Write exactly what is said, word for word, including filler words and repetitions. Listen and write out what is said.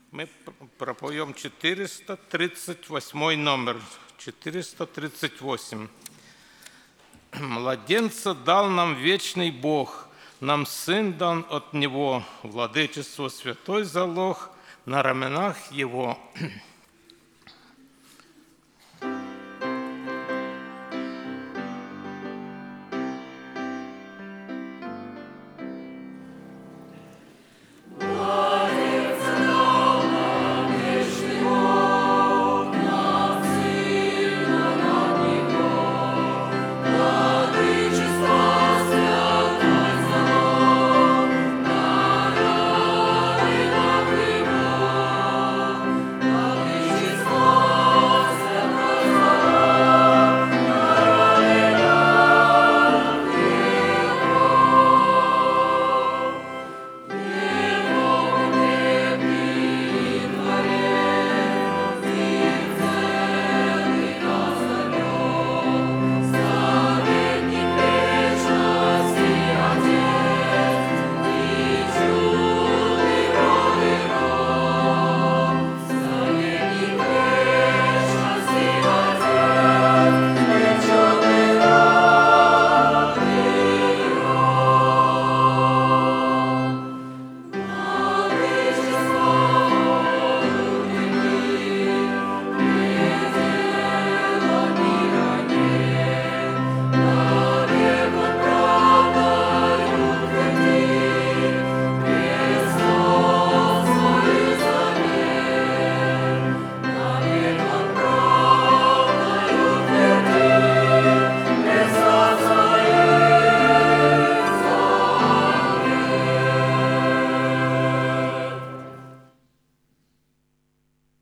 Мы пропоем четыреста тридцать восьмой номер. четыреста тридцать восемь. «Младенца дал нам вечный Бог, нам Сын дан от Него, владычество святой залог на раменах Его.